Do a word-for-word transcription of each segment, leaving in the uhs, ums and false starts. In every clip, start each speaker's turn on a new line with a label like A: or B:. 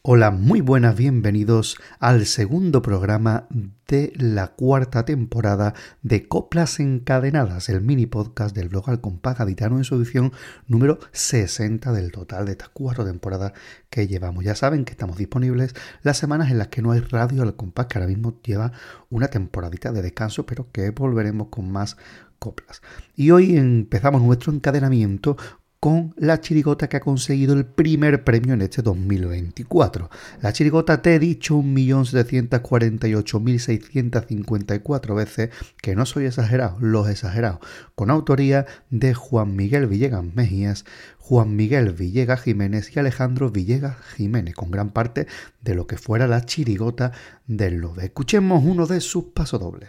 A: Hola, muy buenas, bienvenidos al segundo programa de la cuarta temporada de Coplas Encadenadas, el mini podcast del blog Al Compás Gaditano en su edición número sesenta del total de estas cuatro temporadas que llevamos. Ya saben que estamos disponibles las semanas en las que no hay radio Al Compás, que ahora mismo lleva una temporadita de descanso, pero que volveremos con más coplas. Y hoy empezamos nuestro encadenamiento con la chirigota que ha conseguido el primer premio en este dos mil veinticuatro. La chirigota Te he dicho un millón setecientos cuarenta y ocho mil seiscientos cincuenta y cuatro veces, que no soy exagerado, los exagerados, con autoría de Juan Miguel Villegas Mejías, Juan Miguel Villegas Jiménez y Alejandro Villegas Jiménez, con gran parte de lo que fuera la chirigota del Lobe. Escuchemos uno de sus pasodobles.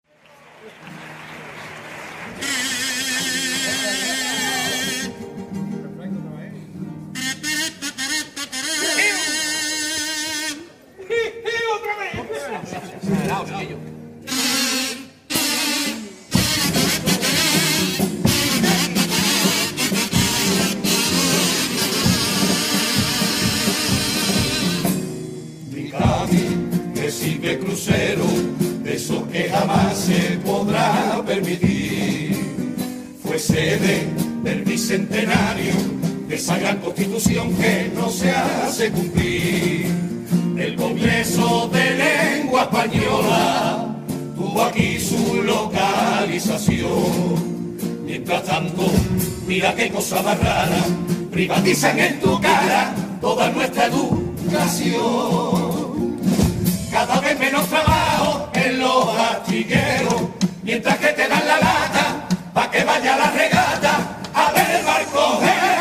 B: Sigue crucero, de eso que jamás se podrá permitir. Fue sede del bicentenario de esa gran constitución que no se hace cumplir. El Congreso de Lengua Española tuvo aquí su localización. Mientras tanto, mira qué cosa más rara, privatizan en tu cara toda nuestra educación. Cada vez menos trabajo en los astilleros, mientras que te dan la lata pa' que vaya a la regata a ver barcos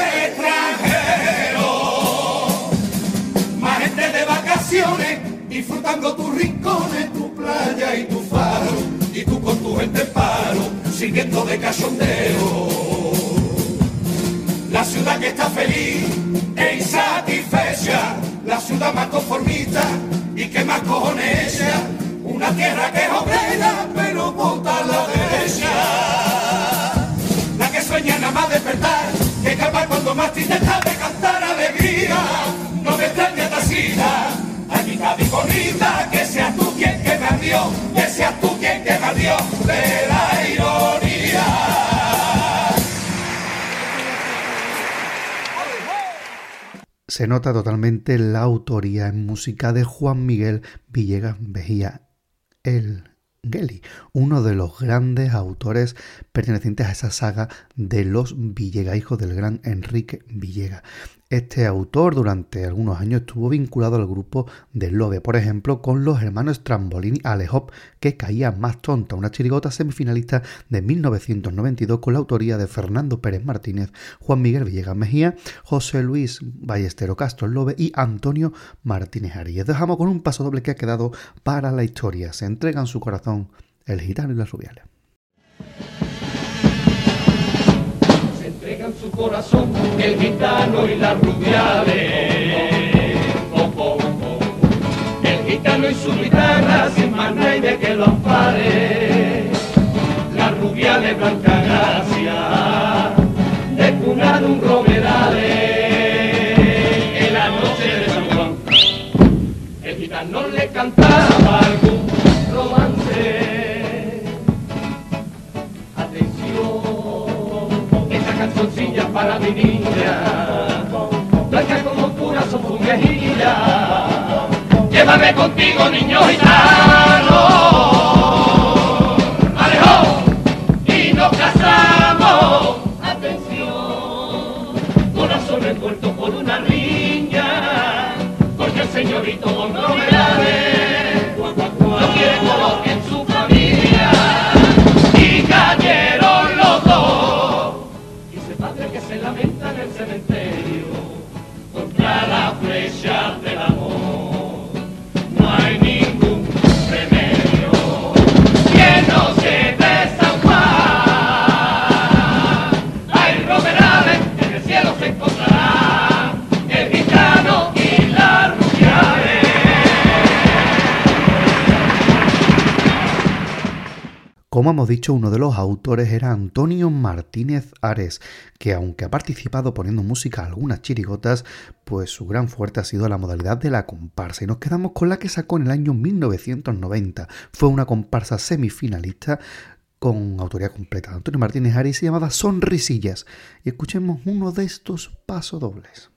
B: extranjeros. Más gente de vacaciones, disfrutando tus rincones, tu playa y tu faro, y tú con tu gente en paro, siguiendo de cachondeo. La ciudad que está feliz e insatisfecha, la ciudad más conformista y que más cojones ella, una tierra que es obrera pero vota a la derecha. La que sueña nada más despertar, que calma cuando más triste está de cantar alegría. No me extraña tacita, aquí Cádiz bonita, que seas tú quien que me ardió, que seas tú quien que me ardió de la ironía.
A: Se nota totalmente la autoría en música de Juan Miguel Villegas Mejías, el Geli, uno de los grandes autores pertenecientes a esa saga de los Villegas, hijos del gran Enrique Villegas. Este autor durante algunos años estuvo vinculado al grupo de Lobe, por ejemplo, con los hermanos Trambolini Alejop, que caía más tonta, una chirigota semifinalista de mil novecientos noventa y dos con la autoría de Fernando Pérez Martínez, Juan Miguel Villegas Mejía, José Luis Ballestero Castro Lobe y Antonio Martínez Arias. Dejamos con un paso doble que ha quedado para la historia. Se entregan su corazón el gitano y las rubiales.
B: Entregan su corazón el gitano y las rubiales. Oh, oh, oh. El gitano y su guitarra sin más nadie que lo ampare. Las rubiales blanca gracia de cunar un romerales. En la noche de San Juan el gitano le cantaba algún romance. Canzoncilla para mi niña, blanca como pura son tus mejillas. Llévame contigo, niño gitano, alejo, y nos casamos. Atención, corazón envuelto por una riña, porque el señorito Don Romerales no quiere color en su familia. Y cayeron los dos, que se lamenta en el cementerio contra la flecha del amor. No hay ningún remedio.
A: Como hemos dicho, uno de los autores era Antonio Martínez Ares, que aunque ha participado poniendo música a algunas chirigotas, pues su gran fuerte ha sido la modalidad de la comparsa. Y nos quedamos con la que sacó en el año mil novecientos noventa. Fue una comparsa semifinalista con autoría completa de Antonio Martínez Ares y se llamaba Sonrisillas. Y escuchemos uno de estos pasodobles.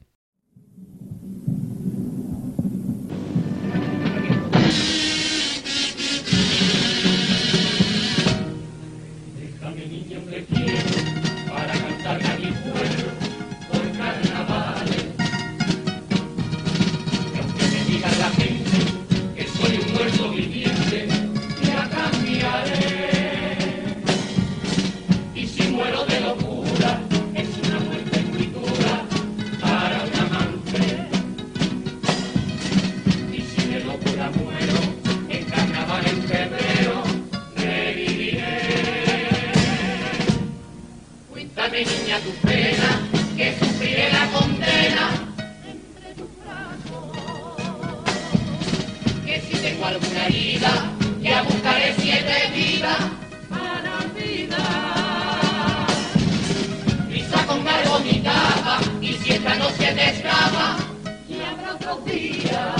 C: Niña, tu pena, que sufriré la condena entre tus brazos. Que si tengo alguna herida, ya buscaré siete vidas para olvidar. Risa con cargo mi capa, y si esta noche te escapa, ya habrá otros días.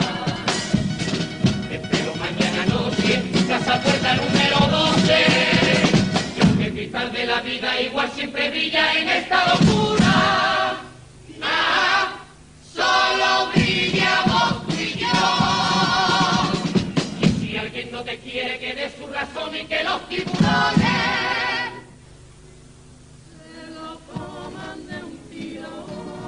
C: Te espero mañana noche, casa puerta número doce. De la vida igual siempre brilla en esta locura. Ah, solo brillamos tú y yo. Y si alguien no te quiere, que dé su razón y que los tiburones se lo coman de un tiro.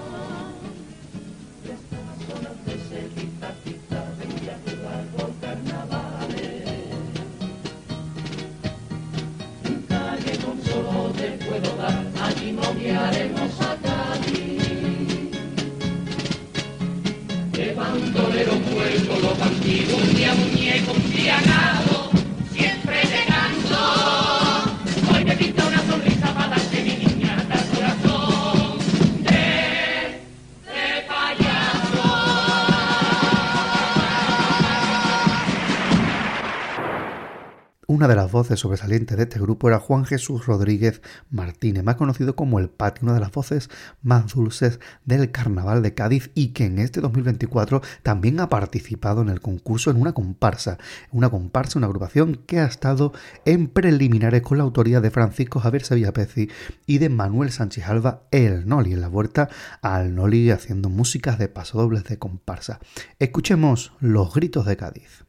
C: Y hasta las zonas de cerquita, cita, venía a jugar por carnavales. Solo te puedo dar, allí noviaremos a Cádiz. De bandolero muerto, lo cantigo, un día muñeco, un día nado, siempre llegando. Hoy me pinta una sonrisa para darte mi niñata al corazón de, de payaso.
A: Una de las voces sobresalientes de este grupo era Juan Jesús Rodríguez Martínez, más conocido como El Pati, una de las voces más dulces del Carnaval de Cádiz y que en este dos mil veinticuatro también ha participado en el concurso en una comparsa. Una comparsa, una agrupación que ha estado en preliminares con la autoría de Francisco Javier Sevilla Pezzi y de Manuel Sánchez Alba, el Noli, en la vuelta al Noli haciendo músicas de pasodobles de comparsa. Escuchemos Los Gritos de Cádiz.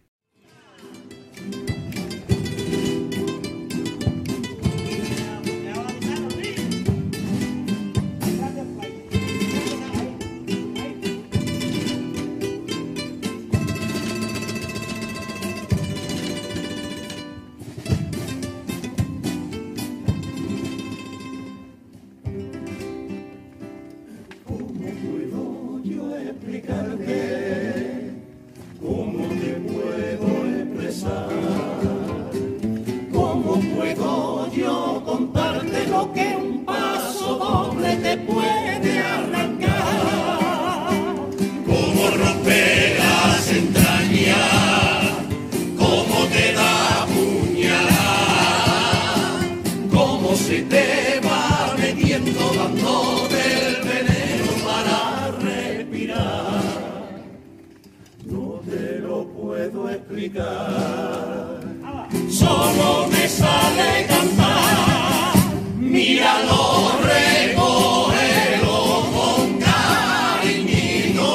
B: Solo me sale cantar, míralo, recógelo con cariñito,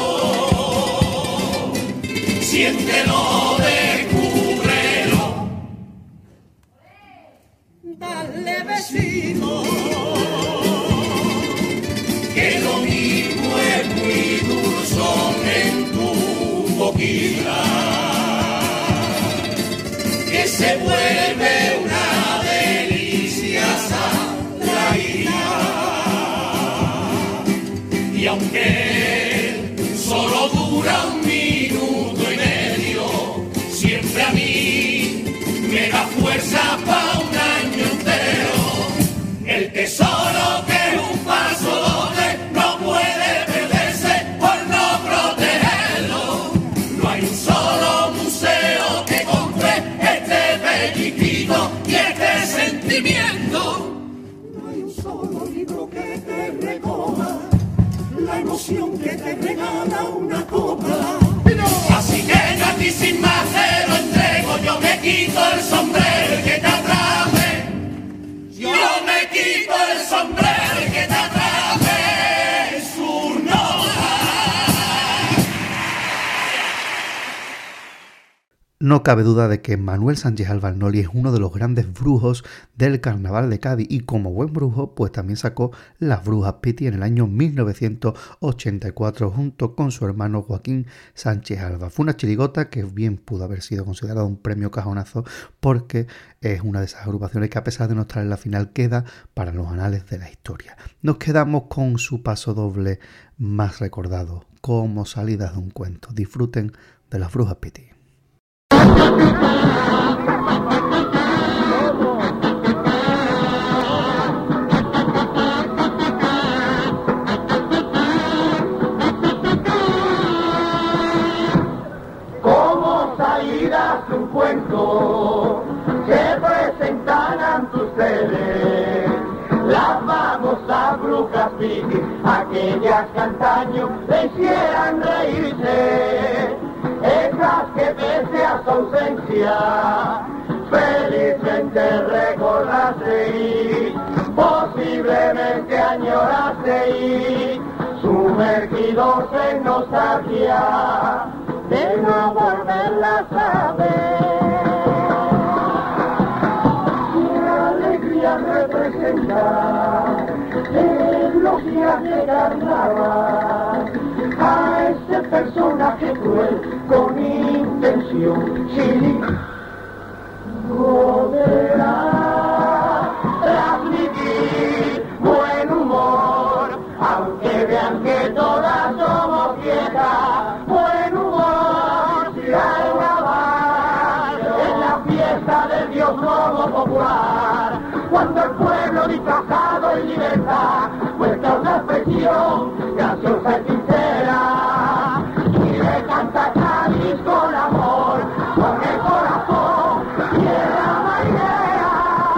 B: siéntelo, descúbrelo, dale besito, que lo mismo es muy dulzón en tu boquita, que se vuelve una delicia saladita. Y aunque solo dura un minuto y medio, siempre a mí me da fuerza para un año entero. El tesoro que es un paso doble no puede perderse por no protegerlo. No hay un solo museo que compre este pellizquito sentimiento. No hay un solo libro que te recoja la emoción que te regala una copla. Así que yo a ti sin más te lo entrego, yo me quito el sombrero que te atrape. Yo me quito el sombrero que te atrape su nota.
A: No cabe duda de que Manuel Sánchez Albarnoli es uno de los grandes brujos del carnaval de Cádiz y como buen brujo pues también sacó Las Brujas Piti en el año mil novecientos ochenta y cuatro junto con su hermano Joaquín Sánchez Alba. Fue una chirigota que bien pudo haber sido considerada un premio cajonazo porque es una de esas agrupaciones que a pesar de no estar en la final queda para los anales de la historia. Nos quedamos con su paso doble más recordado, como Salidas de un cuento. Disfruten de Las Brujas Piti.
B: Como salidas de un cuento se presentan ante ustedes las famosas brujas Piti, aquellas que antaño le hicieran reírse. Esas que pese a su ausencia felizmente recordaste y posiblemente añoraste y sumergidos en nostalgia de no volverlas a ver. Qué alegría representar en los días de carnaval a ese personaje cruel con intención sin poderá transmitir buen humor, aunque vean que todas somos viejas. Buen humor, carnaval, en la fiesta del Dios Lobo popular, cuando el pueblo disfrazado en libertad muestra una expresión graciosa y sincera y le canta Cádiz con amor, con el corazón tierra marinera.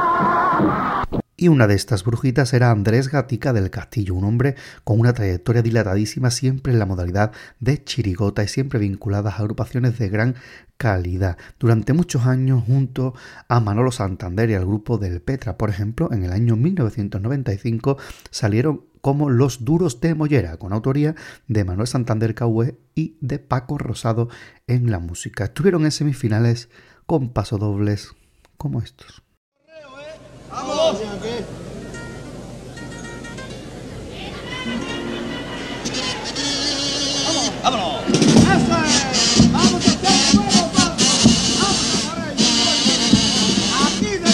A: Y una de estas brujitas era Andrés Gatica del Castillo, un hombre con una trayectoria dilatadísima siempre en la modalidad de chirigota y siempre vinculadas a agrupaciones de gran calidad. Durante muchos años junto a Manolo Santander y al grupo del Petra, por ejemplo, en el año mil novecientos noventa y cinco salieron como Los Duros de Mollera, con autoría de Manuel Santander Cahué y de Paco Rosado en la música. Estuvieron en semifinales con pasodobles como estos.
B: ¡Vamos!
D: ¡Vámonos!
B: ¡Vamos a hacer nuevo, vamos! ¡Aquí de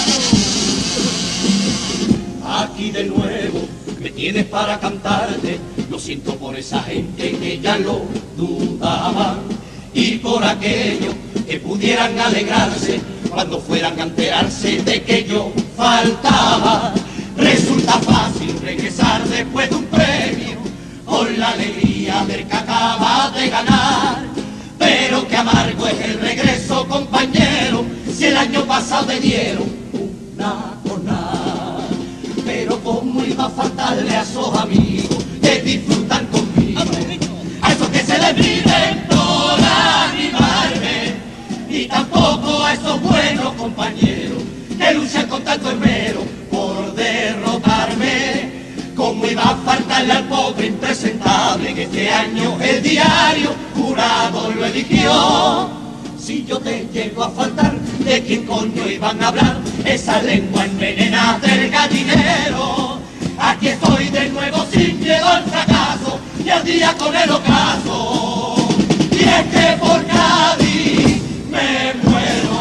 B: nuevo! Aquí de nuevo me tienes para cantarte. Lo siento por esa gente que ya lo dudaban y por aquellos que pudieran alegrarse cuando fueran a enterarse de que yo faltaba. Resulta fácil regresar después de un premio con la alegría del que acaba de ganar, pero qué amargo es el regreso, compañero, si el año pasado me dieron una jornada. Pero cómo iba a faltarle a esos amigos que disfrutan conmigo, a esos que se les viven por animarme, y tampoco a esos buenos compañeros que luchan con tanto esmero por derrotarme. Cómo iba a faltarle al pobre impresentable que este año el diario jurado lo eligió. Si yo te llego a faltar, ¿de quién coño iban a hablar esa lengua envenenada del gallinero? Aquí estoy de nuevo sin miedo al fracaso y al día con el ocaso. Y es que por Cádiz me muero.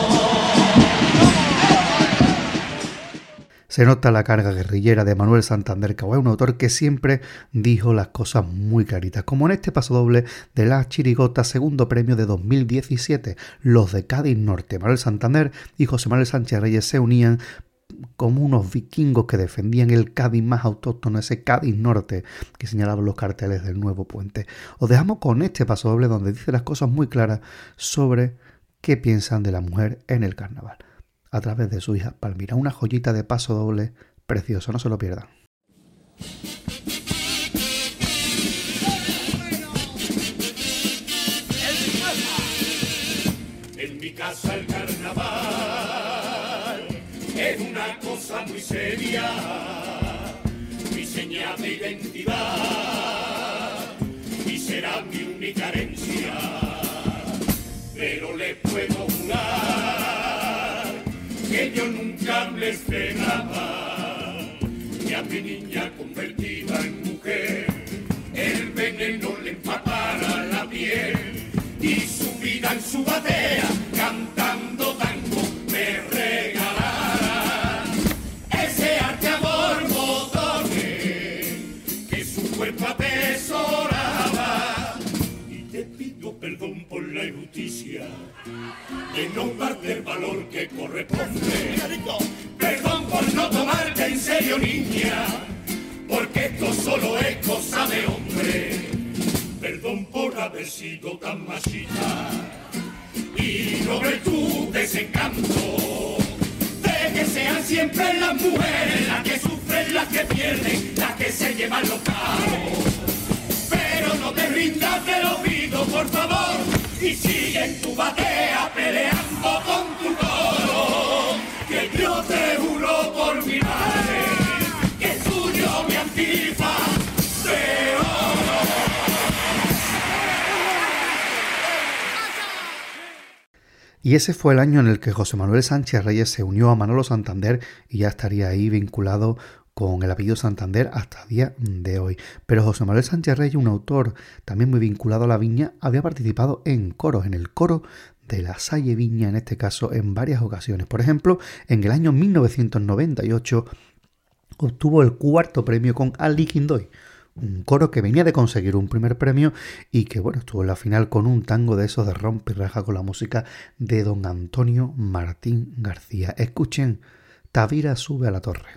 A: Se nota la carga guerrillera de Manuel Santander Cahué, un autor que siempre dijo las cosas muy claritas, como en este pasodoble de la chirigota, segundo premio de dos mil diecisiete. Los de Cádiz Norte, Manuel Santander y José Manuel Sánchez Reyes, se unían como unos vikingos que defendían el Cádiz más autóctono, ese Cádiz Norte que señalaban los carteles del nuevo puente. Os dejamos con este pasodoble donde dice las cosas muy claras sobre qué piensan de la mujer en el carnaval. a través de su hija Palmira. Una joyita de paso doble precioso, no se lo pierdan.
B: En mi casa el carnaval es una cosa muy seria, mi señal de identidad y será mi única herencia, pero le puedo jurar que yo nunca me esperaba que a mi niña convertida en mujer el veneno le empapara la piel y su vida en su batea cantando tango me regalara ese arte amor botones que su cuerpo atesoraba. Y te pido perdón por la injusticia de no darte el valor que corresponde, perdón por no tomarte en serio, niña, porque esto solo es cosa de hombre. Perdón por haber sido tan machista y no ver tu desencanto de que sean siempre las mujeres las que sufren, las que pierden, las que se llevan los carros. Pero no te rindas, te lo pido por favor, y sigue en tu batea peleando con tu toro, que yo te juro por mi madre que es tuyo mi antifaz de oro.
A: Y ese fue el año en el que José Manuel Sánchez Reyes se unió a Manolo Santander y ya estaría ahí vinculado con el apellido Santander hasta el día de hoy. Pero José Manuel Sánchez Reyes, un autor también muy vinculado a la viña, había participado en coros, en el coro de la Salle Viña, en este caso en varias ocasiones. Por ejemplo, en el año mil novecientos noventa y ocho obtuvo el cuarto premio con Ali Quindoy, un coro que venía de conseguir un primer premio y que, bueno, estuvo en la final con un tango de esos de rompe y raja con la música de don Antonio Martín García. Escuchen, Tavira sube a la torre.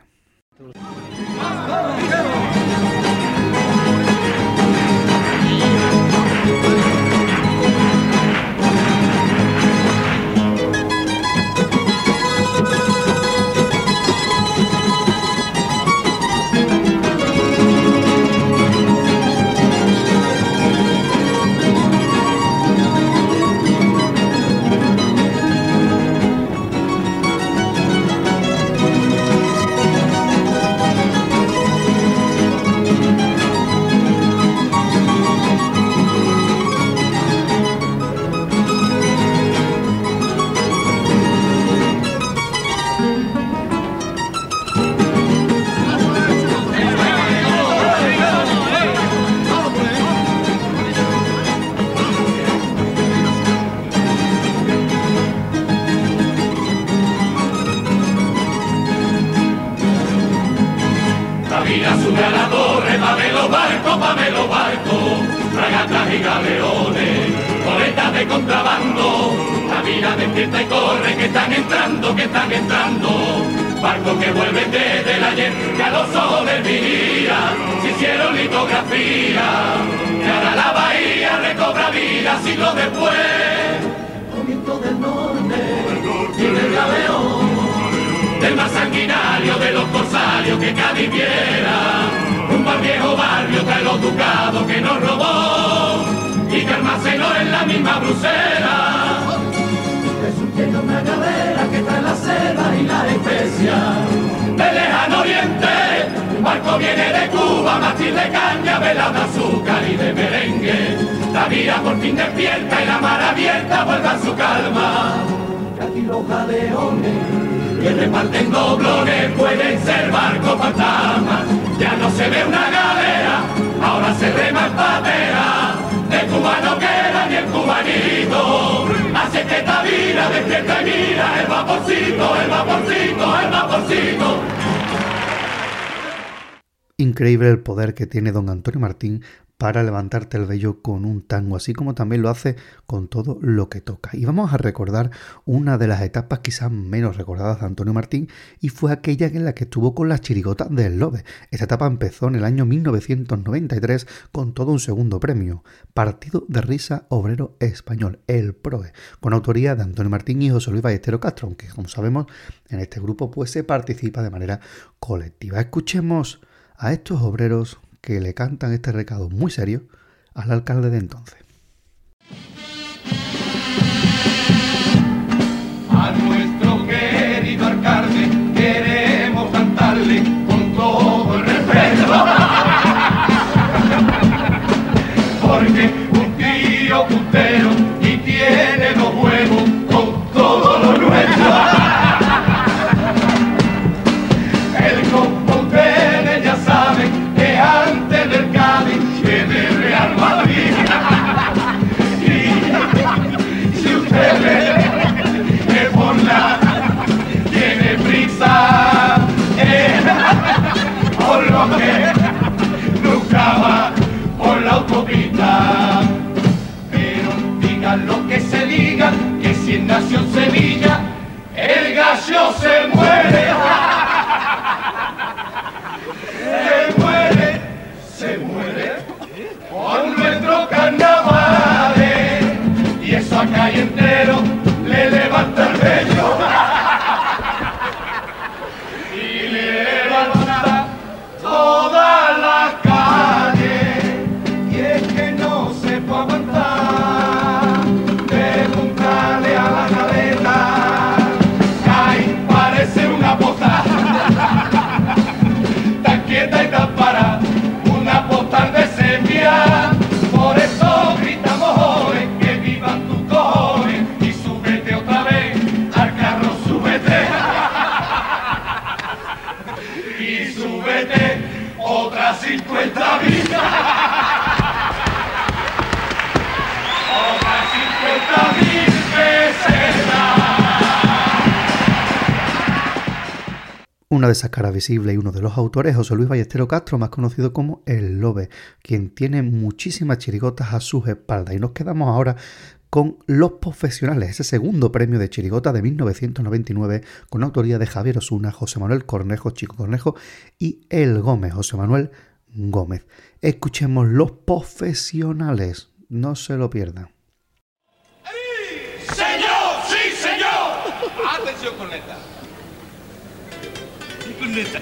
B: Sube a la torre, pame los barcos, pame los barcos, fragatas y galeones, coletas de contrabando, la vida despierta y corre, que están entrando, que están entrando, barcos que vuelven desde el ayer, que a los soles vivían, se hicieron litografía, y ahora la bahía recobra vida siglos después, comienzo del norte y del galeón, del más sanguinario de los corsarios que Cádiz viera, rumbo al viejo barrio trae los ducados que nos robó y que almacenó en la misma Bruselas. Jesús tiene una galera que trae la seda y la especia del lejano oriente, un barco viene de Cuba, mástil de caña, vela de azúcar y de merengue, la vida por fin despierta y la mar abierta vuelve a su calma, que aquí los galeones que reparten doblones pueden ser barcos fantasmas, ya no se ve una galera, ahora se rema en patera, de Cuba no queda ni el cubanito, hace que esta vida despierta y mira el vaporcito, el vaporcito, el vaporcito.
A: Increíble el poder que tiene don Antonio Martín para levantarte el vello con un tango, así como también lo hace con todo lo que toca. Y vamos a recordar una de las etapas quizás menos recordadas de Antonio Martín, y fue aquella en la que estuvo con las chirigotas del Lobe. Esta etapa empezó en el año mil novecientos noventa y tres con todo un segundo premio, Partido de Risa Obrero Español, el P R O E, con autoría de Antonio Martín y José Luis Ballesteros Castro, aunque como sabemos en este grupo pues se participa de manera colectiva. Escuchemos a estos obreros que le cantan este recado muy serio al alcalde de entonces.
B: A nuestro querido alcalde queremos cantarle con todo el respeto, porque un tío putero y tiene los huevos con todo lo nuestro. El componente ya sabe que antes del Cádiz que del Real Madrid. Y si usted ve que por la tiene prisa, eh, por lo que nunca va por la autopista. Pero digan lo que se diga, que si en Nación Sevilla el gallo se muere. Se muere, se muere por nuestro carnaval, y eso a calle entero le levanta el vello y le levanta toda la calle, y es que no se puede aguantar, preguntarle a la caleta, ay, parece una bota tan quieta y tan para, una postal de sepia. Por eso gritamos joven, que vivan tus cojones, y súbete otra vez al carro, súbete y súbete otras cincuenta vidas, otras cincuenta mil pesetas.
A: Una de esas caras visibles y uno de los autores, José Luis Ballesteros Castro, más conocido como el Lobe, quien tiene muchísimas chirigotas a sus espaldas. Y nos quedamos ahora con Los Profesionales, ese segundo premio de chirigota de mil novecientos noventa y nueve, con autoría de Javier Osuna, José Manuel Cornejo, Chico Cornejo y El Gómez, José Manuel Gómez. Escuchemos Los Profesionales, no se lo pierdan.
B: ¡Señor! ¡Sí, señor! Atención con esta. Neta.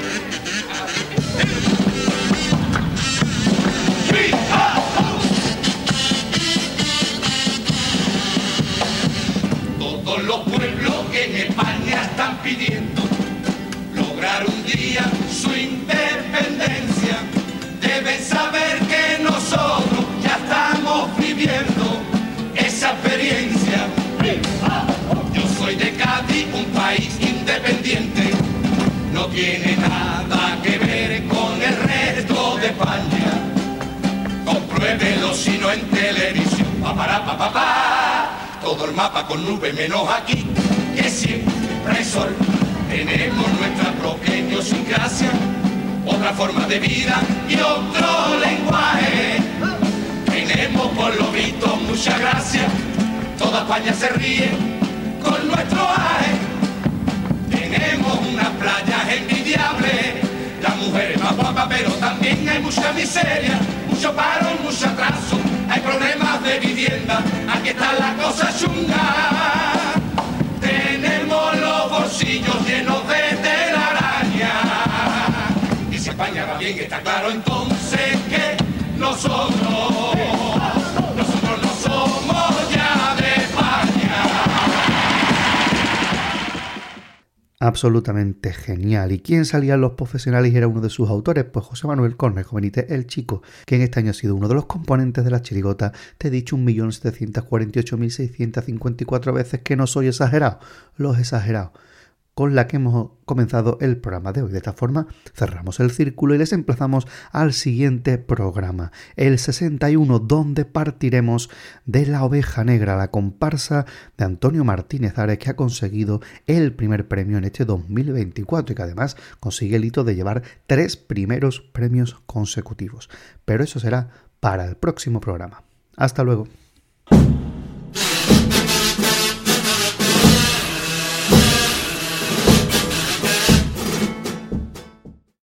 B: Todos los pueblos que en España están pidiendo lograr un día su independencia deben saber que nosotros ya estamos viviendo esa experiencia. Yo soy de Cádiz, un país independiente. No tiene nada que ver con el resto de España. Compruébelo si no en televisión. Pa, para, pa, pa, pa. Todo el mapa con nube menos aquí, que siempre hay sol. Tenemos nuestra propia idiosincrasia, otra forma de vida y otro lenguaje. Tenemos por lo visto mucha gracia. Toda España se ríe con nuestro aje. Tenemos unas playas envidiables, las mujeres más guapas, pero también hay mucha miseria, mucho paro, mucho atraso, hay problemas de vivienda, aquí está la cosa chunga. Tenemos los bolsillos llenos de telaraña, y si España va bien está claro entonces que nosotros, nosotros no somos ya de España.
A: Absolutamente genial. ¿Y quién salía en Los Profesionales y era uno de sus autores? Pues José Manuel Cornejo Benítez, el Chico, que en este año ha sido uno de los componentes de la chirigota. Te he dicho un millón setecientos cuarenta y ocho mil seiscientos cincuenta y cuatro veces que no soy exagerado. Los exagerados. con la que hemos comenzado el programa de hoy. De esta forma cerramos el círculo y les emplazamos al siguiente programa, el sesenta y uno, donde partiremos de La Oveja Negra, la comparsa de Antonio Martínez Ares, que ha conseguido el primer premio en este dos mil veinticuatro y que además consigue el hito de llevar tres primeros premios consecutivos. Pero eso será para el próximo programa. Hasta luego.